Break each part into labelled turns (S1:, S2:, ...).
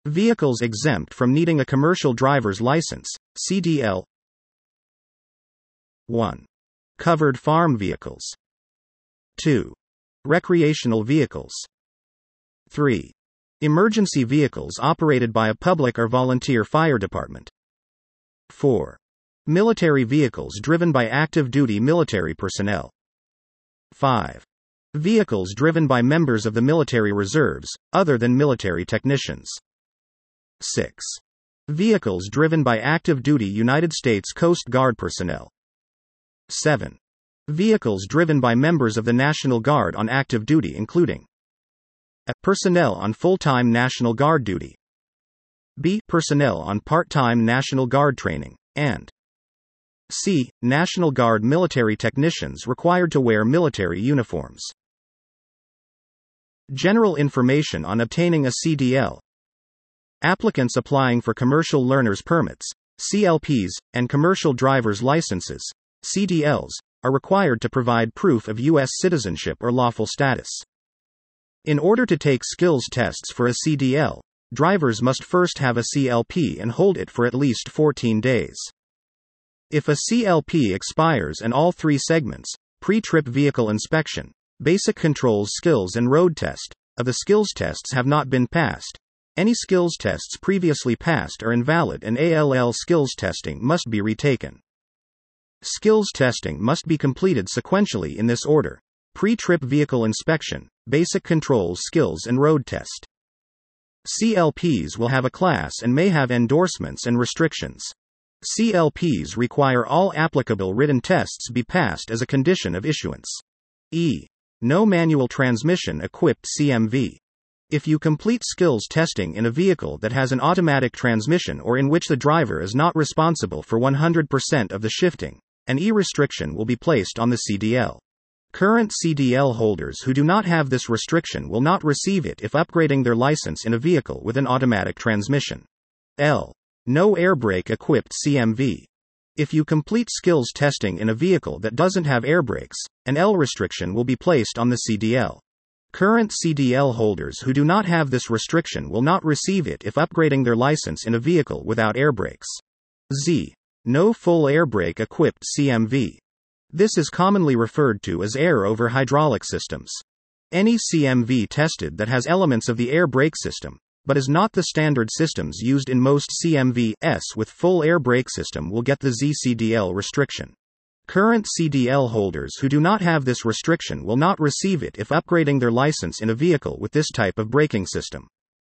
S1: Vehicles exempt from needing a commercial driver's license, CDL. 1. Covered farm vehicles. 2. Recreational vehicles. 3. Emergency vehicles operated by a public or volunteer fire department. 4. Military vehicles driven by active duty military personnel. 5. Vehicles driven by members of the military reserves, other than military technicians. 6. Vehicles driven by active duty United States Coast Guard personnel. 7. Vehicles driven by members of the National Guard on active duty, including a. Personnel on full-time National Guard duty. B. Personnel on part-time National Guard training, and C. National Guard military technicians required to wear military uniforms. General information on obtaining a CDL. Applicants applying for commercial learners permits, CLPs, and commercial driver's licenses, CDLs, are required to provide proof of U.S. citizenship or lawful status. In order to take skills tests for a CDL, drivers must first have a CLP and hold it for at least 14 days. If a CLP expires and all three segments, pre-trip vehicle inspection, basic controls skills and road test, of the skills tests have not been passed, any skills tests previously passed are invalid and ALL skills testing must be retaken. Skills testing must be completed sequentially in this order: pre-trip vehicle inspection, basic controls skills and road test. CLPs will have a class and may have endorsements and restrictions. CLPs require all applicable written tests be passed as a condition of issuance. E. No manual transmission equipped CMV. If you complete skills testing in a vehicle that has an automatic transmission or in which the driver is not responsible for 100% of the shifting, an E restriction will be placed on the CDL. Current CDL holders who do not have this restriction will not receive it if upgrading their license in a vehicle with an automatic transmission. L. No air brake equipped CMV. If you complete skills testing in a vehicle that doesn't have air brakes, an L restriction will be placed on the CDL. Current CDL holders who do not have this restriction will not receive it if upgrading their license in a vehicle without air brakes. Z. No full air brake equipped CMV. This is commonly referred to as air over hydraulic systems. Any CMV tested that has elements of the air brake system, but is not the standard systems used in most CMVs with full air brake system, will get the ZCDL restriction. Current CDL holders who do not have this restriction will not receive it if upgrading their license in a vehicle with this type of braking system.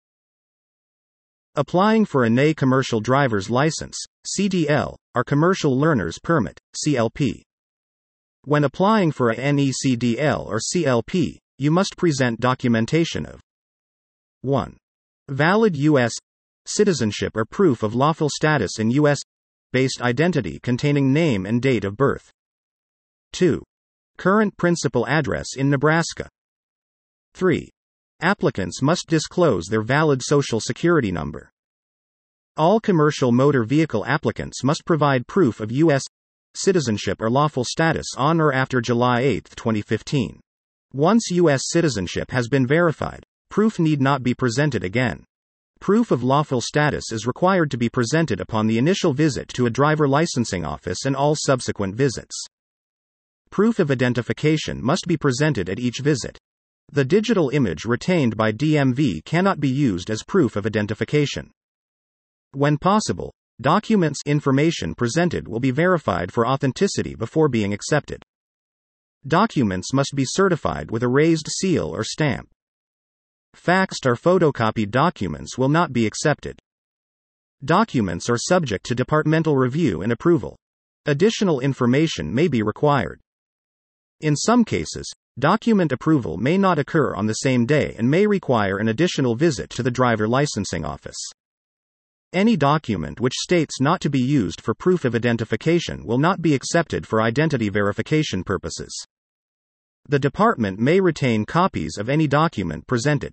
S1: Applying for a NA commercial driver's license, CDL, or commercial learner's permit, CLP. When applying for a NECDL or CLP, you must present documentation of 1. Valid U.S. citizenship or proof of lawful status in U.S. based identity containing name and date of birth. 2. Current principal address in Nebraska. 3. Applicants must disclose their valid Social Security number. All commercial motor vehicle applicants must provide proof of U.S. citizenship or lawful status on or after July 8, 2015. Once U.S. citizenship has been verified, proof need not be presented again. Proof of lawful status is required to be presented upon the initial visit to a driver licensing office and all subsequent visits. Proof of identification must be presented at each visit. The digital image retained by DMV cannot be used as proof of identification. When possible, documents information presented will be verified for authenticity before being accepted. Documents must be certified with a raised seal or stamp. Faxed or photocopied documents will not be accepted. Documents are subject to departmental review and approval. Additional information may be required. In some cases, document approval may not occur on the same day and may require an additional visit to the driver licensing office. Any document which states not to be used for proof of identification will not be accepted for identity verification purposes. The department may retain copies of any document presented.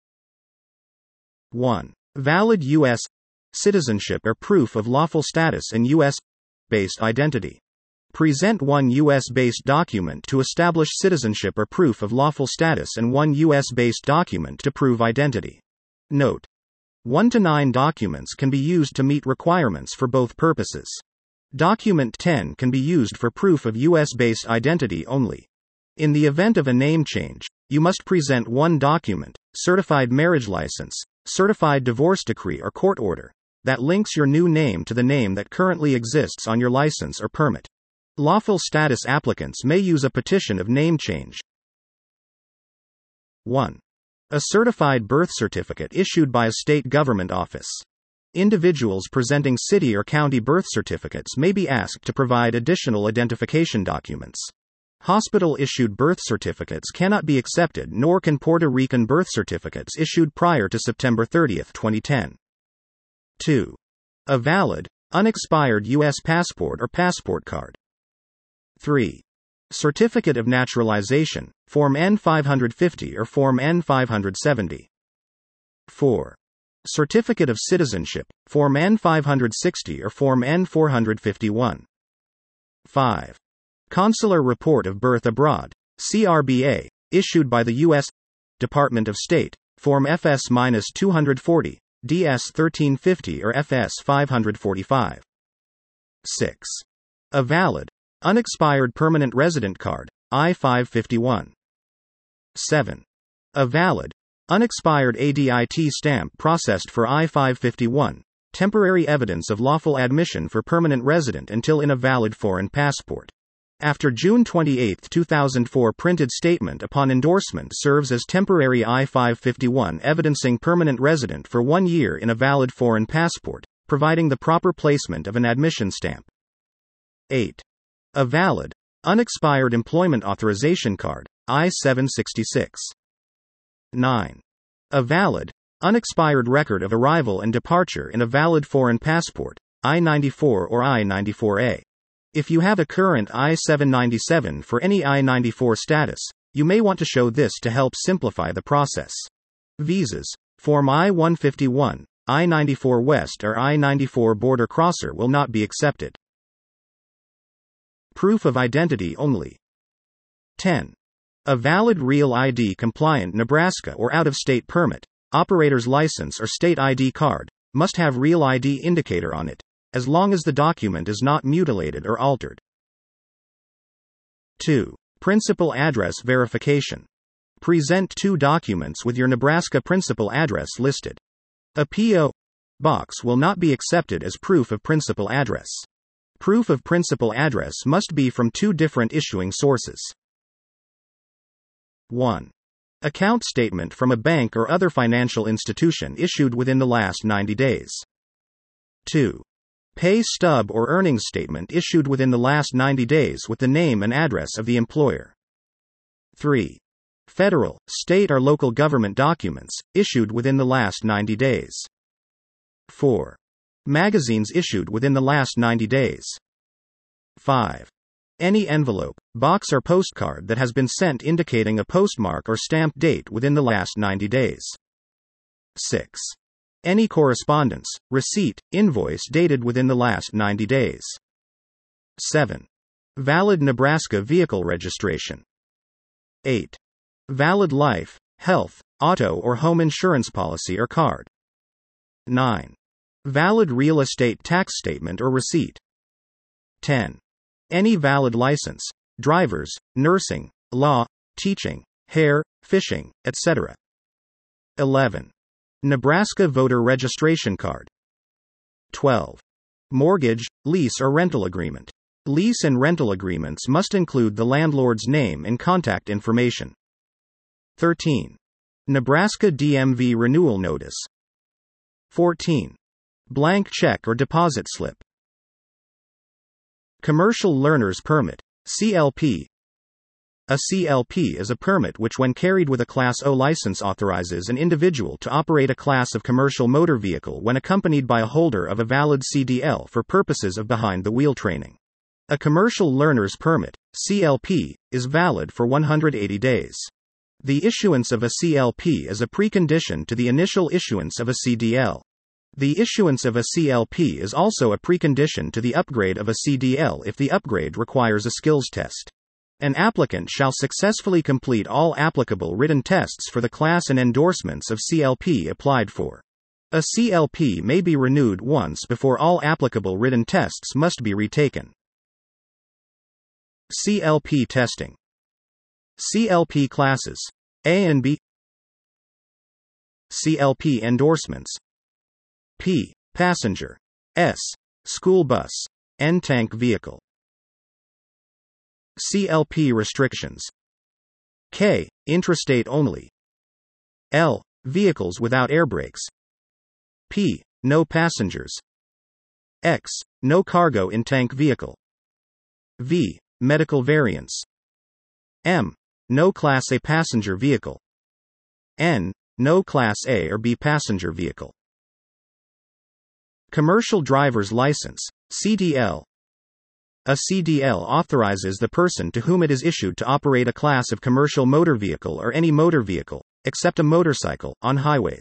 S1: 1. Valid U.S. citizenship or proof of lawful status and U.S. based identity. Present one U.S.-based document to establish citizenship or proof of lawful status and one U.S.-based document to prove identity. Note: 1 to 9 documents can be used to meet requirements for both purposes. Document 10 can be used for proof of US-based identity only. In the event of a name change, you must present one document, certified marriage license, certified divorce decree or court order, that links your new name to the name that currently exists on your license or permit. Lawful status applicants may use a petition of name change. 1. A certified birth certificate issued by a state government office. Individuals presenting city or county birth certificates may be asked to provide additional identification documents. Hospital-issued birth certificates cannot be accepted, nor can Puerto Rican birth certificates issued prior to September 30, 2010. 2. A valid, unexpired U.S. passport or passport card. 3. Certificate of Naturalization, Form N-550 or Form N-570. 4. Certificate of Citizenship, Form N-560 or Form N-451. 5. Consular Report of Birth Abroad, CRBA, issued by the U.S. Department of State, Form FS-240, DS-1350 or FS-545. 6. A valid, unexpired permanent resident card, I-551. 7. A valid, unexpired ADIT stamp processed for I-551, temporary evidence of lawful admission for permanent resident until in a valid foreign passport. After June 28, 2004 printed statement upon endorsement serves as temporary I-551 evidencing permanent resident for 1 year in a valid foreign passport, providing the proper placement of an admission stamp. 8. A valid, unexpired employment authorization card, I-766. 9. A valid, unexpired record of arrival and departure in a valid foreign passport, I-94 or I-94A. If you have a current I-797 for any I-94 status, you may want to show this to help simplify the process. Visas, Form I-151, I-94 West or I-94 border crosser will not be accepted. Proof of identity only. 10. A valid Real ID compliant Nebraska or out-of-state permit, operator's license or state ID card, must have Real ID indicator on it, as long as the document is not mutilated or altered. 2. Principal address verification. Present 2 documents with your Nebraska principal address listed. A P.O. box will not be accepted as proof of principal address. Proof of principal address must be from 2 different issuing sources. 1. Account statement from a bank or other financial institution issued within the last 90 days. 2. Pay stub or earnings statement issued within the last 90 days with the name and address of the employer. 3. Federal, state or local government documents, issued within the last 90 days. 4. Magazines issued within the last 90 days. 5. Any envelope, box or postcard that has been sent indicating a postmark or stamp date within the last 90 days. 6. Any correspondence, receipt, invoice dated within the last 90 days. 7. Valid Nebraska vehicle registration. 8. Valid life, health, auto or home insurance policy or card. 9. Valid real estate tax statement or receipt. 10. Any valid license, drivers, nursing, law, teaching, hair, fishing, etc. 11. Nebraska voter registration card. 12. Mortgage, lease or rental agreement. Lease and rental agreements must include the landlord's name and contact information. 13. Nebraska DMV renewal notice. 14. Blank check or deposit slip. Commercial Learner's Permit, CLP. A CLP is a permit which, when carried with a Class O license, authorizes an individual to operate a class of commercial motor vehicle when accompanied by a holder of a valid CDL for purposes of behind-the-wheel training. A Commercial Learner's Permit, CLP, is valid for 180 days. The issuance of a CLP is a precondition to the initial issuance of a CDL. The issuance of a CLP is also a precondition to the upgrade of a CDL if the upgrade requires a skills test. An applicant shall successfully complete all applicable written tests for the class and endorsements of CLP applied for. A CLP may be renewed once before all applicable written tests must be retaken. CLP testing. CLP classes A and B. CLP endorsements. P. Passenger. S. School bus. N. Tank vehicle. CLP restrictions. K. Intrastate only. L. Vehicles without air brakes. P. No passengers. X. No cargo in tank vehicle. V. Medical variants. M. No Class A passenger vehicle. N. No Class A or B passenger vehicle. Commercial Driver's License, CDL. A CDL authorizes the person to whom it is issued to operate a class of commercial motor vehicle or any motor vehicle, except a motorcycle, on highways.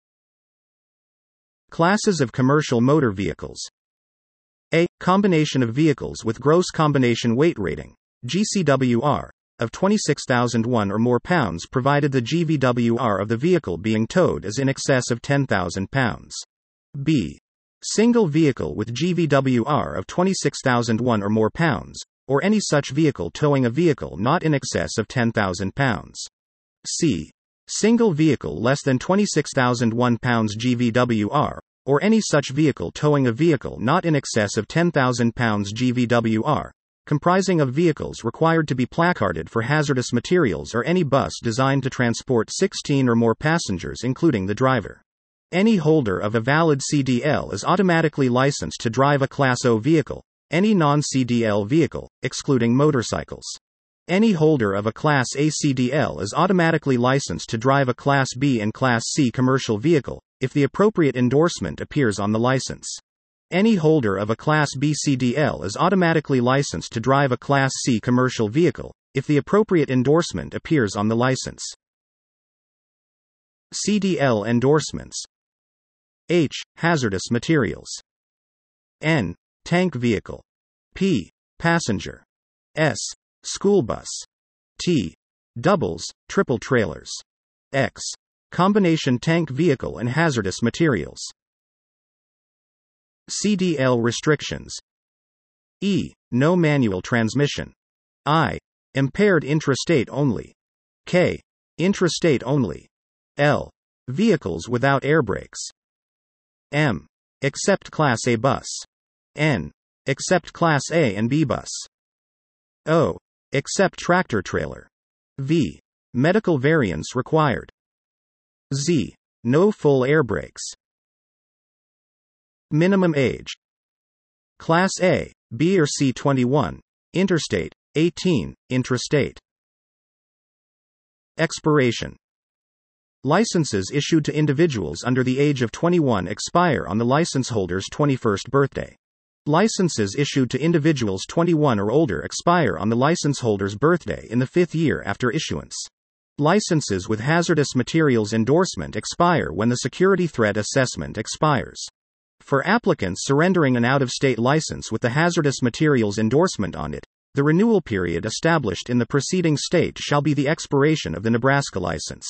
S1: Classes of commercial motor vehicles. A. Combination of vehicles with gross combination weight rating, GCWR, of 26,001 or more pounds provided the GVWR of the vehicle being towed is in excess of 10,000 pounds. B. Single vehicle with GVWR of 26,001 or more pounds, or any such vehicle towing a vehicle not in excess of 10,000 pounds. C. Single vehicle less than 26,001 pounds GVWR, or any such vehicle towing a vehicle not in excess of 10,000 pounds GVWR, comprising of vehicles required to be placarded for hazardous materials or any bus designed to transport 16 or more passengers including the driver. Any holder of a valid CDL is automatically licensed to drive a Class O vehicle, any non-CDL vehicle, excluding motorcycles. Any holder of a Class A CDL is automatically licensed to drive a Class B and Class C commercial vehicle, if the appropriate endorsement appears on the license. Any holder of a Class B CDL is automatically licensed to drive a Class C commercial vehicle, if the appropriate endorsement appears on the license. CDL endorsements. H. Hazardous materials. N. Tank vehicle. P. Passenger. S. School bus. T. Doubles, triple trailers. X. Combination tank vehicle and hazardous materials. CDL restrictions. E. No manual transmission. I. Impaired intrastate only. K. Intrastate only. L. Vehicles without air brakes. M. Except Class A bus. N. Except Class A and B bus. O. Except tractor trailer. V. Medical variants required. Z. No full air brakes. Minimum age. Class A, B or C 21, interstate, 18, intrastate. Expiration. Licenses issued to individuals under the age of 21 expire on the license holder's 21st birthday. Licenses issued to individuals 21 or older expire on the license holder's birthday in the 5th year after issuance. Licenses with hazardous materials endorsement expire when the security threat assessment expires. For applicants surrendering an out-of-state license with the hazardous materials endorsement on it, the renewal period established in the preceding state shall be the expiration of the Nebraska license.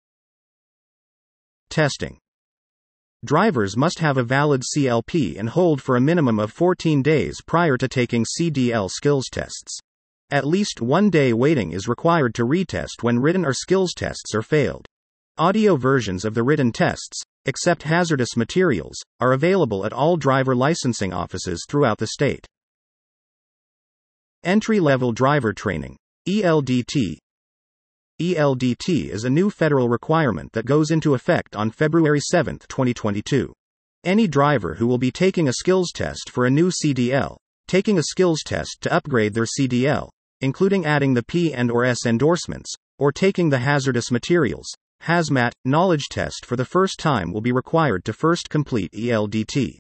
S1: Testing. Drivers must have a valid CLP and hold for a minimum of 14 days prior to taking CDL skills tests. At least 1 day waiting is required to retest when written or skills tests are failed. Audio versions of the written tests, except hazardous materials, are available at all driver licensing offices throughout the state. Entry-level driver training, ELDT. ELDT is a new federal requirement that goes into effect on February 7, 2022. Any driver who will be taking a skills test for a new CDL, taking a skills test to upgrade their CDL, including adding the P and/or S endorsements, or taking the hazardous materials, hazmat, knowledge test for the first time will be required to first complete ELDT.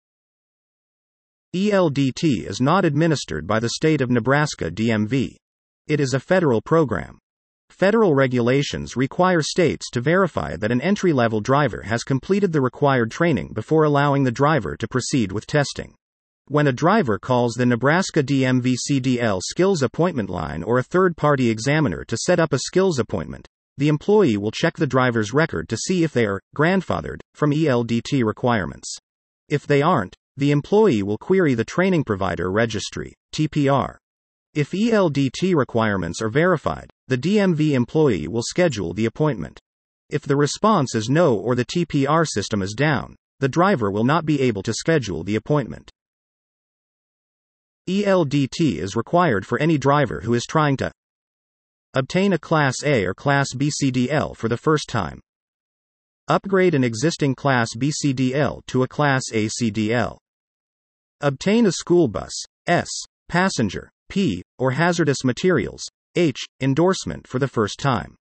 S1: ELDT is not administered by the state of Nebraska DMV. It is a federal program. Federal regulations require states to verify that an entry-level driver has completed the required training before allowing the driver to proceed with testing. When a driver calls the Nebraska DMV CDL skills appointment line or a third-party examiner to set up a skills appointment, the employee will check the driver's record to see if they are grandfathered from ELDT requirements. If they aren't, the employee will query the Training Provider Registry, TPR. If ELDT requirements are verified, the DMV employee will schedule the appointment. If the response is no or the TPR system is down, the driver will not be able to schedule the appointment. ELDT is required for any driver who is trying to obtain a Class A or Class B CDL for the first time, upgrade an existing Class B CDL to a Class A CDL, obtain a school bus, S, passenger, P, or hazardous materials, H, endorsement for the first time.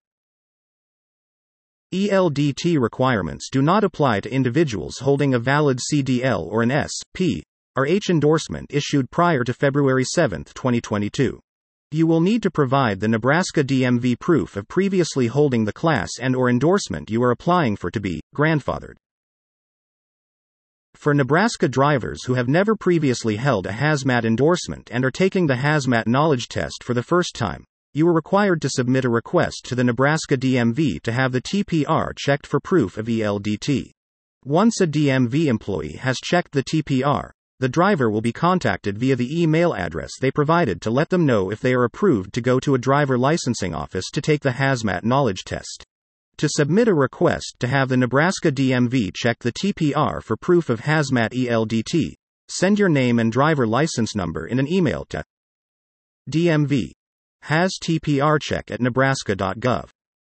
S1: ELDT requirements do not apply to individuals holding a valid CDL or an S, P, or H endorsement issued prior to February 7, 2022. You will need to provide the Nebraska DMV proof of previously holding the class and/or endorsement you are applying for to be grandfathered. For Nebraska drivers who have never previously held a hazmat endorsement and are taking the hazmat knowledge test for the first time, you are required to submit a request to the Nebraska DMV to have the TPR checked for proof of ELDT. Once a DMV employee has checked the TPR, the driver will be contacted via the email address they provided to let them know if they are approved to go to a driver licensing office to take the hazmat knowledge test. To submit a request to have the Nebraska DMV check the TPR for proof of hazmat ELDT, send your name and driver license number in an email to DMV HazTPRcheck@nebraska.gov.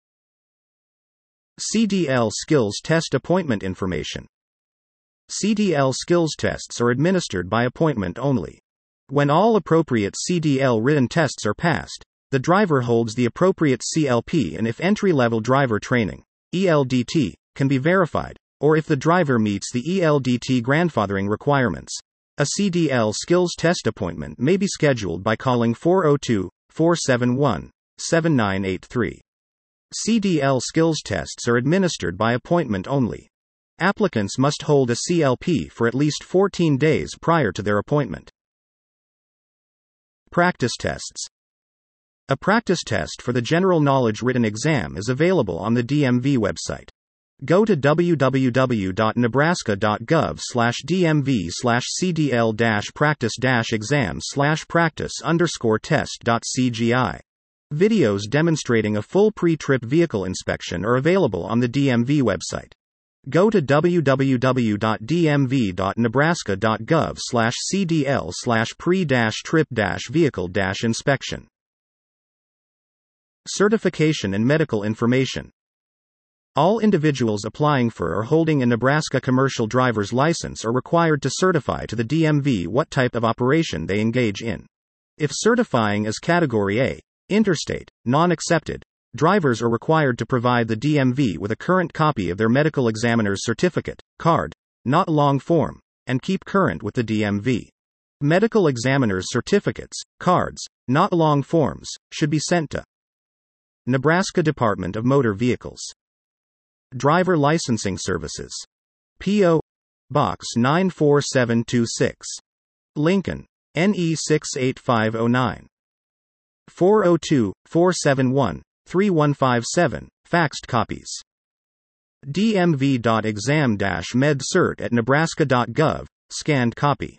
S1: CDL skills test appointment information. CDL skills tests are administered by appointment only. When all appropriate CDL written tests are passed, the driver holds the appropriate CLP, and if entry-level driver training, ELDT, can be verified, or if the driver meets the ELDT grandfathering requirements, a CDL skills test appointment may be scheduled by calling 402-471-7983. CDL skills tests are administered by appointment only. Applicants must hold a CLP for at least 14 days prior to their appointment. Practice tests. A practice test for the general knowledge written exam is available on the DMV website. Go to www.nebraska.gov/dmv/cdl-practice-exam/practice_test.cgi. Videos demonstrating a full pre-trip vehicle inspection are available on the DMV website. Go to www.dmv.nebraska.gov/cdl/pre-trip-vehicle-inspection. Certification and medical information. All individuals applying for or holding a Nebraska commercial driver's license are required to certify to the DMV what type of operation they engage in. If certifying as Category A, interstate, non-accepted, drivers are required to provide the DMV with a current copy of their medical examiner's certificate, card, not long form, and keep current with the DMV. Medical examiner's certificates, cards, not long forms, should be sent to Nebraska Department of Motor Vehicles. Driver Licensing Services. P.O. Box 94726. Lincoln, NE 68509. 402-471-3157, faxed copies. dmv.exam-medcert@nebraska.gov, scanned copy.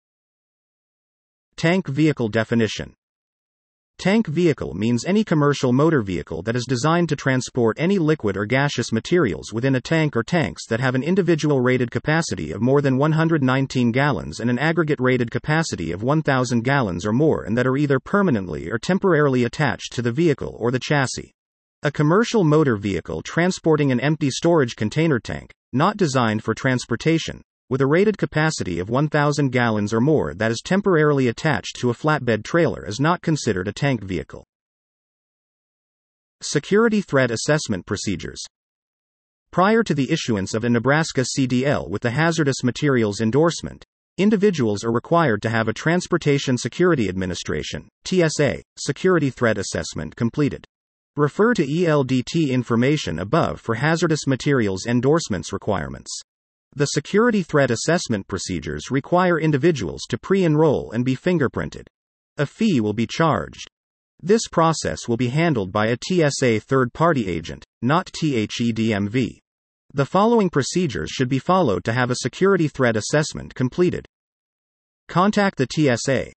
S1: Tank vehicle definition. Tank vehicle means any commercial motor vehicle that is designed to transport any liquid or gaseous materials within a tank or tanks that have an individual rated capacity of more than 119 gallons and an aggregate rated capacity of 1,000 gallons or more, and that are either permanently or temporarily attached to the vehicle or the chassis. A commercial motor vehicle transporting an empty storage container tank, not designed for transportation, with a rated capacity of 1,000 gallons or more that is temporarily attached to a flatbed trailer is not considered a tank vehicle. Security Threat Assessment Procedures. Prior to the issuance of a Nebraska CDL with the Hazardous Materials Endorsement, individuals are required to have a Transportation Security Administration, TSA, Security Threat Assessment completed. Refer to ELDT information above for Hazardous Materials Endorsements requirements. The security threat assessment procedures require individuals to pre-enroll and be fingerprinted. A fee will be charged. This process will be handled by a TSA third-party agent, not THEDMV. The following procedures should be followed to have a security threat assessment completed. Contact the TSA.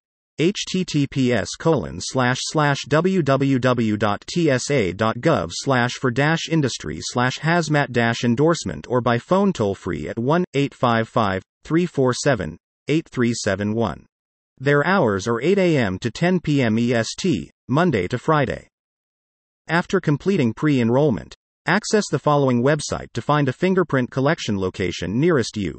S1: https://www.tsa.gov/for-industry/hazmat-endorsement or by phone toll-free at 1-855-347-8371. Their hours are 8 a.m. to 10 p.m. EST, Monday to Friday. After completing pre-enrollment, access the following website to find a fingerprint collection location nearest you.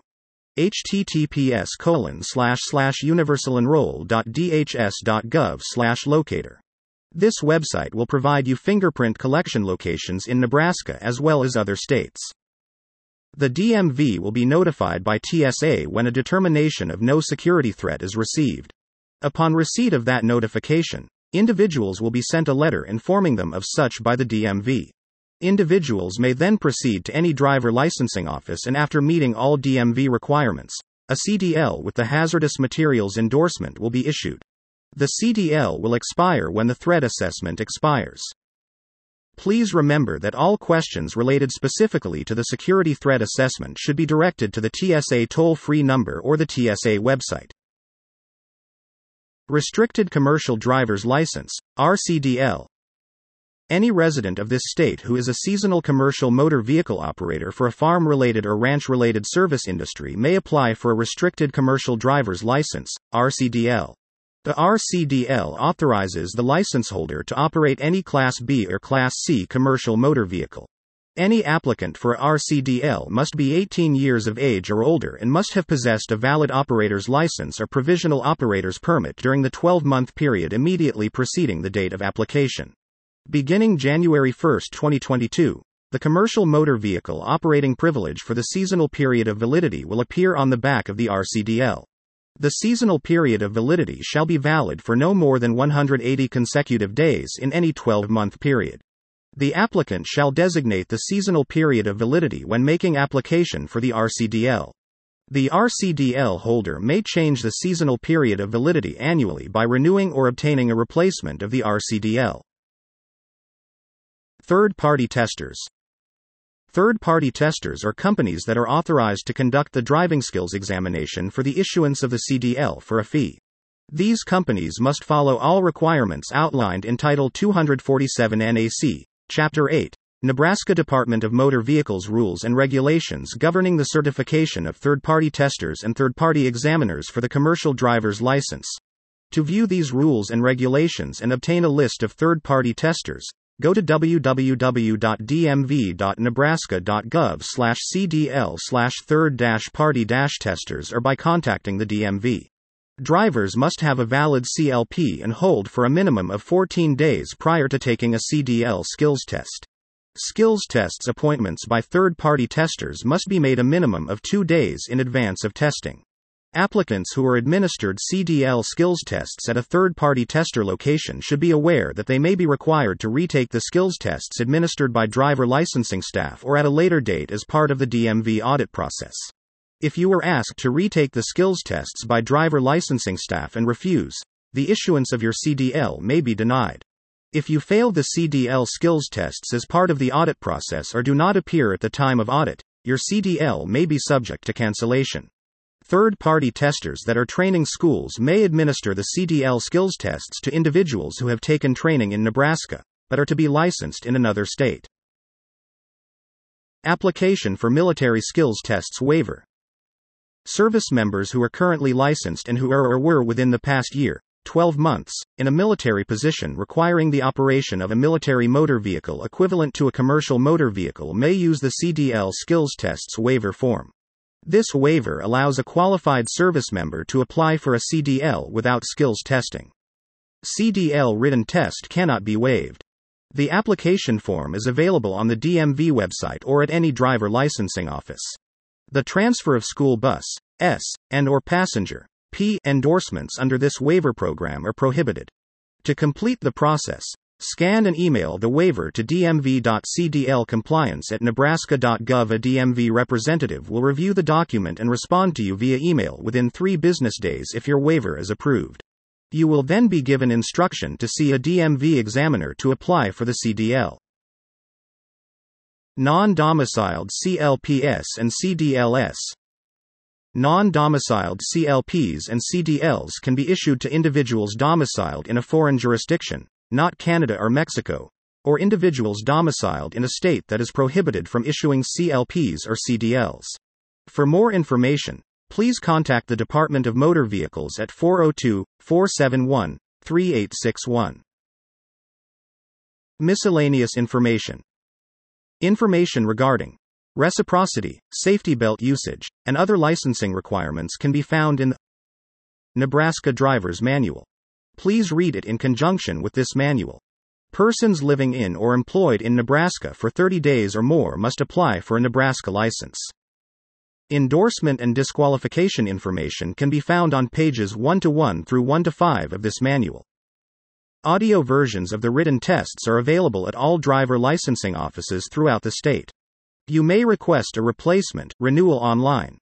S1: https://universalenroll.dhs.gov/locator. This website will provide you fingerprint collection locations in Nebraska as well as other states. The DMV will be notified by TSA when a determination of no security threat is received. Upon receipt of that notification, individuals will be sent a letter informing them of such by the DMV. Individuals may then proceed to any driver licensing office and after meeting all DMV requirements, a CDL with the hazardous materials endorsement will be issued. The CDL will expire when the threat assessment expires. Please remember that all questions related specifically to the security threat assessment should be directed to the TSA toll-free number or the TSA website. Restricted Commercial Driver's License, RCDL. Any resident of this state who is a seasonal commercial motor vehicle operator for a farm-related or ranch-related service industry may apply for a Restricted Commercial Driver's License, RCDL. The RCDL authorizes the license holder to operate any Class B or Class C commercial motor vehicle. Any applicant for a RCDL must be 18 years of age or older and must have possessed a valid operator's license or provisional operator's permit during the 12-month period immediately preceding the date of application. Beginning January 1, 2022, the commercial motor vehicle operating privilege for the seasonal period of validity will appear on the back of the RCDL. The seasonal period of validity shall be valid for no more than 180 consecutive days in any 12-month period. The applicant shall designate the seasonal period of validity when making application for the RCDL. The RCDL holder may change the seasonal period of validity annually by renewing or obtaining a replacement of the RCDL. Third-party testers. Third-party testers are companies that are authorized to conduct the driving skills examination for the issuance of the CDL for a fee. These companies must follow all requirements outlined in Title 247 NAC, Chapter 8, Nebraska Department of Motor Vehicles Rules and Regulations governing the certification of third-party testers and third-party examiners for the commercial driver's license. To view these rules and regulations and obtain a list of third-party testers, go to www.dmv.nebraska.gov/cdl/third-party-testers or by contacting the DMV. Drivers must have a valid CLP and hold for a minimum of 14 days prior to taking a CDL skills test. Skills tests appointments by third-party testers must be made a minimum of 2 days in advance of testing. Applicants who are administered CDL skills tests at a third-party tester location should be aware that they may be required to retake the skills tests administered by driver licensing staff or at a later date as part of the DMV audit process. If you are asked to retake the skills tests by driver licensing staff and refuse, the issuance of your CDL may be denied. If you failed the CDL skills tests as part of the audit process or do not appear at the time of audit, your CDL may be subject to cancellation. Third-party testers that are training schools may administer the CDL skills tests to individuals who have taken training in Nebraska, but are to be licensed in another state. Application for military skills tests waiver. Service members who are currently licensed and who are or were within the past year, 12 months, in a military position requiring the operation of a military motor vehicle equivalent to a commercial motor vehicle may use the CDL skills tests waiver form. This waiver allows a qualified service member to apply for a CDL without skills testing. CDL written test cannot be waived. The application form is available on the DMV website or at any driver licensing office. The transfer of school bus, S, and/or passenger, P, endorsements under this waiver program are prohibited. To complete the process, scan and email the waiver to dmv.cdlcompliance@nebraska.gov. A DMV representative will review the document and respond to you via email within 3 business days if your waiver is approved. You will then be given instruction to see a DMV examiner to apply for the CDL. Non-domiciled CLPS and CDLS. Non-domiciled CLPs and CDLs can be issued to individuals domiciled in a foreign jurisdiction, not Canada or Mexico, or individuals domiciled in a state that is prohibited from issuing CLPs or CDLs. For more information, please contact the Department of Motor Vehicles at 402-471-3861. Miscellaneous information. Information regarding reciprocity, safety belt usage, and other licensing requirements can be found in the Nebraska Driver's Manual. Please read it in conjunction with this manual. Persons living in or employed in Nebraska for 30 days or more must apply for a Nebraska license. Endorsement and disqualification information can be found on pages 1-1 through 1-5 of this manual. Audio versions of the written tests are available at all driver licensing offices throughout the state. You may request a replacement renewal online,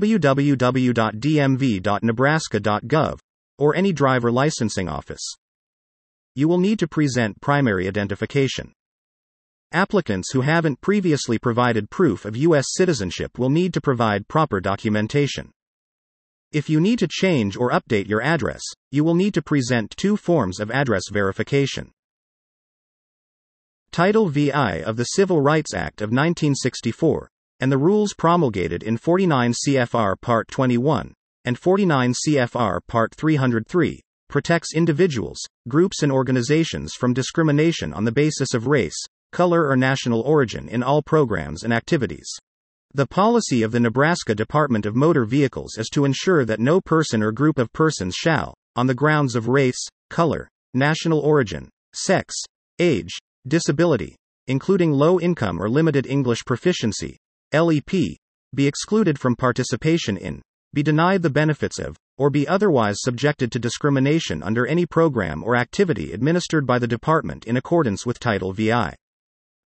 S1: www.dmv.nebraska.gov, or any driver licensing office. You will need to present primary identification. Applicants who haven't previously provided proof of U.S. citizenship will need to provide proper documentation. If you need to change or update your address, you will need to present 2 forms of address verification. Title VI of the Civil Rights Act of 1964, and the rules promulgated in 49 CFR Part 21, and 49 CFR Part 303, protects individuals, groups and organizations from discrimination on the basis of race, color or national origin in all programs and activities. The policy of the Nebraska Department of Motor Vehicles is to ensure that no person or group of persons shall, on the grounds of race, color, national origin, sex, age, disability, including low income or limited English proficiency, LEP, be excluded from participation in, be denied the benefits of, or be otherwise subjected to discrimination under any program or activity administered by the department in accordance with Title VI.